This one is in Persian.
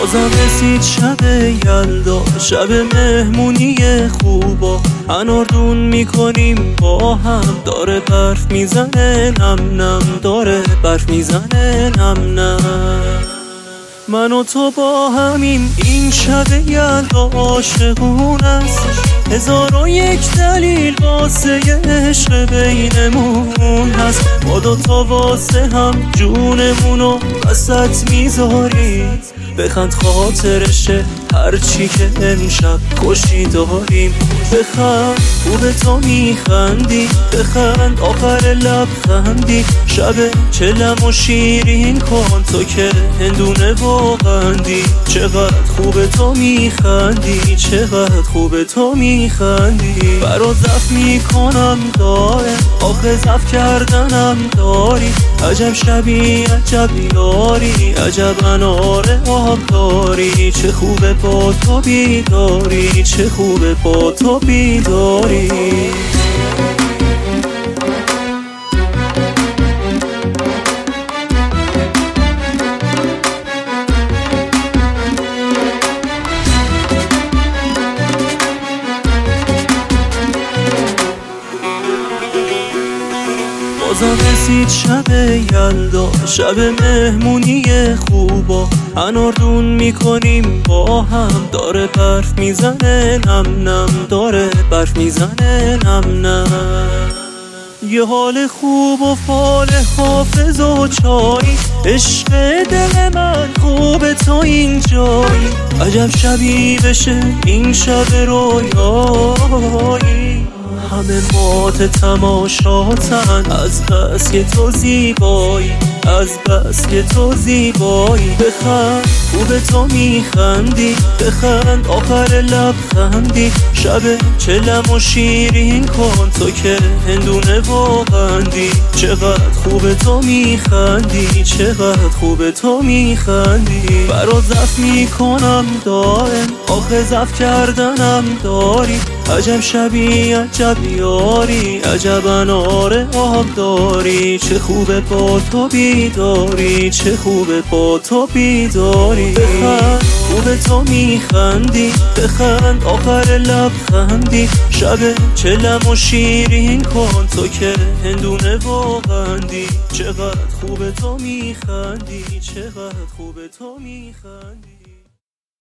بازم رسید شب یلدا، شب مهمونی خوبا، اناردون میکنیم با هم، داره برف میزنه نم نم، داره برف میزنه نم نم. من و تو با همین این شب یلدا عاشقون است، 1001 دلیل واسه عشق بینمون هست. ما دوتا واسه هم جونمونو وسط میذاریم، بخند خاطرشه هرچی که امشب خوشی داریم. بخند خوب تو میخندی، بخند آخر لبخندی، شب چلم و شیرین کن تو که هندونه و قندی. چقدر خوب تو میخندی، چقدر خوب تو میخندی. برات زف میکنم دائم، آخه زف کردنم داری. عجب شبی عجب یاری، عجب انار آب داری. چه خوبه با تو بیداری، چه خوبه با تو بیداری. بازم رسید شب یلدا، شب مهمونی خوبا، اناردون میکنیم با هم، داره برف میزنه نم نم، داره برف میزنه نم نم. یه حال خوب و فال حافظ و چایی، عشق دل من خوب تو اینجایی. عجب شبی بشه این شب رویایی، همه مات تماشاتن از بس که تو زیبایی، از بس که تو زیبایی. بخند خوب تو میخندی، بخند آخر لبخندی، شب چلم و شیرین کن تو که هندونه و قندی. چقدر خوب تو میخندی، چقدر خوب تو میخندی. برات زف میکنم دائم، آخه زف کردنم داری. عجب شبی عجب یاری، عجب انار آب داری. چه خوبه با تو بیداری، چه خوبه با تو بیداری. بخند خوب تو میخندی، بخند آخر لبخندی، شب چلم و شیرین کن تو که هندونه و قندی. چقدر خوب تو میخندی، چقدر خوب تو میخندی.